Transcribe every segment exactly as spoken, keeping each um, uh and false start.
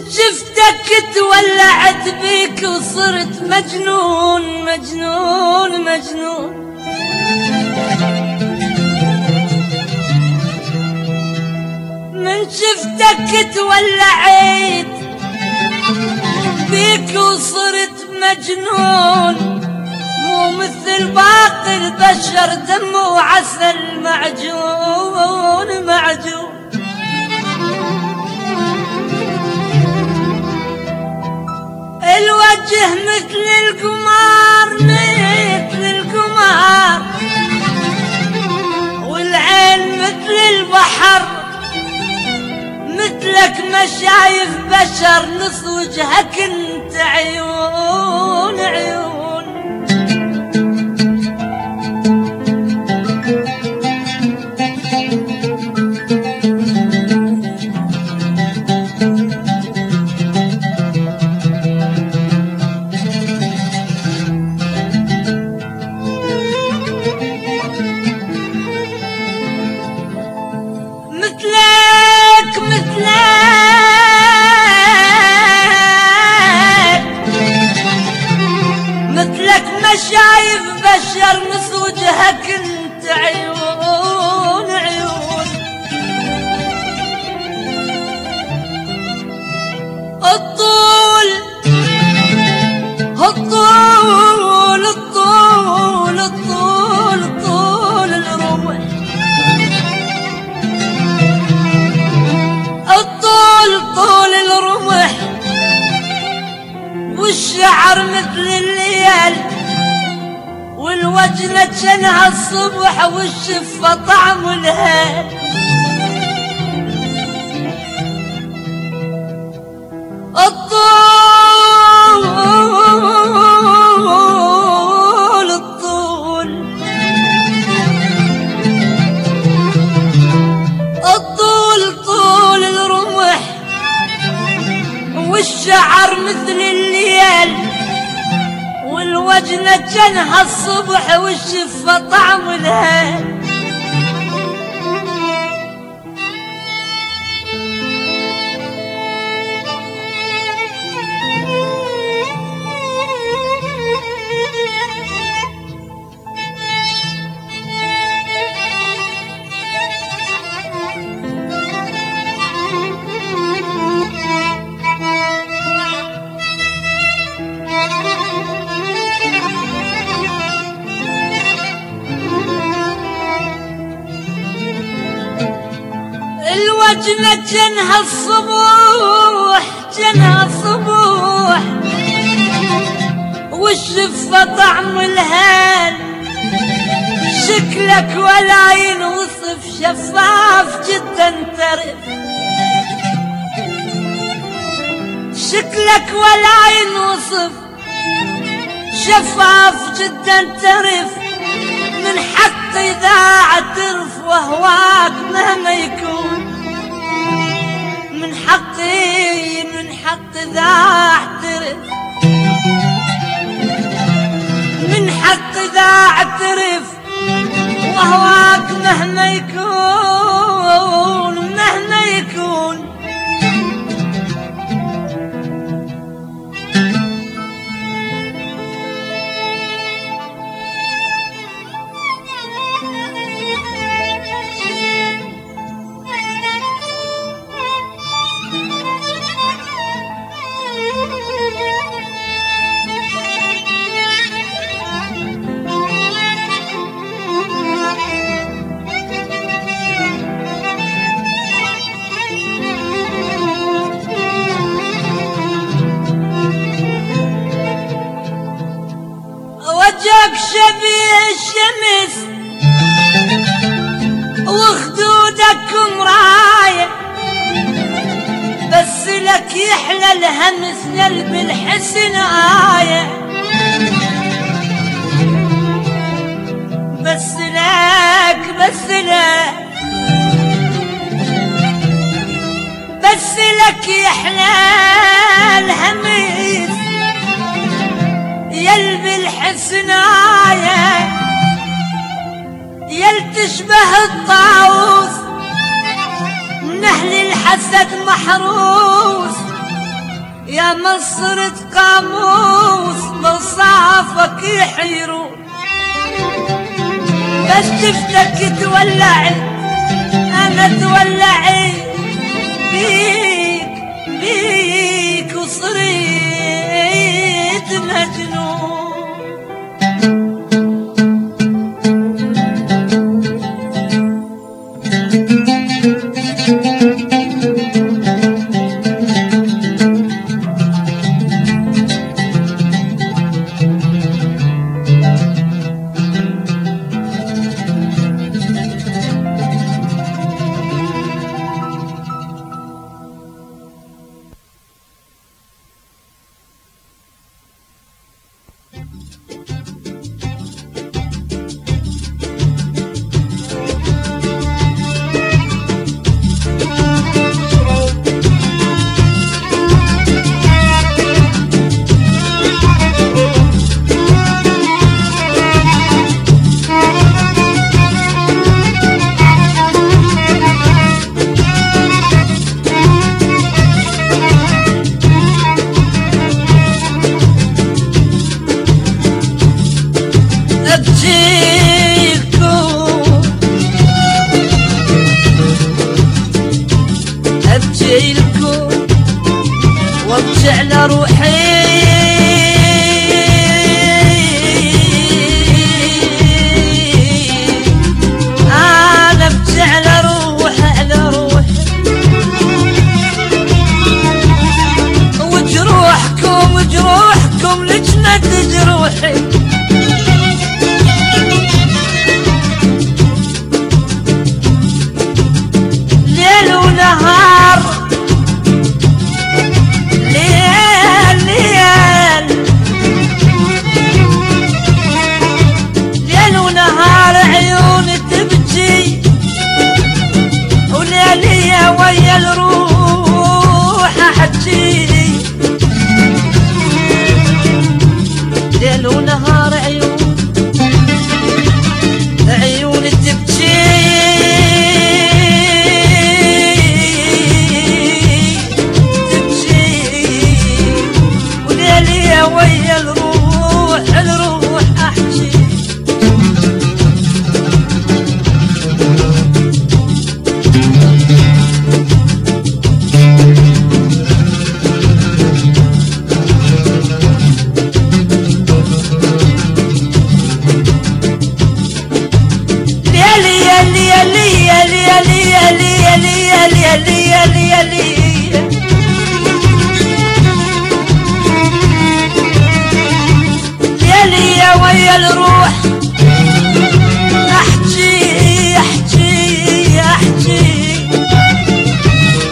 شفتك تولعت بيك وصرت مجنون مجنون مجنون. من شفتك تولعت بيك وصرت مجنون، مو مثل باقي البشر دم وعسل معجون معجون. الوجه مثل القمار مثل القمار، والعين مثل البحر، مثلك ما شايف بشر، نص وجهك انت عيون عيون. شايف بشر، نص وجهك انت عيون عيون. الطول الطول الطول الطول الطول الرمح، الطول طول الرمح، والشعر مثل الليل، والوجنة جنها الصبح، والشفة طعم الهيل. الطول الطول الطول طول الرمح، والشعر مثل الليل، والوجنة جنها الصبح، والشفة طعم الهيل. الوجنة جنها الصبوح جنها الصبوح، والشفة طعم الهيل. شكلك ولا ينوصف، شفاف جدا ترف، شكلك ولا ينوصف، شفاف جدا ترف. من حق إذا اعترف وهواك مهما يكون، من حقي من حق إذا اعترف، من حق إذا اعترف وهواك مهما يكون مهما يكون. وجهك شبيه الشمس، وخدودك مراية، بس لك يحلى الهمس قلب الحسن آية. بس لك بس لك بس لك يحلى الهمس يلب الحسناية، يل تشبه الطاووس من أهل الحسد محروس، يا مصرة قاموس مصافك يحيرون بس شفتك تولعي انا تولعي بيك بيك وصريت مجنون. وارجع لروحي انا ارجع لروح لروح وجروحكم وجروحكم لجنة جروحي ليل ونهار ويا الروح احجي ليل ونهار عيون عيون تبكي تبكي وليلي ويا الروح الروح احجي ويا الروح احجي احجي احجي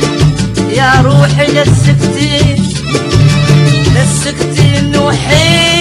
يا روحي لا تسكتي لا تسكتي نوحي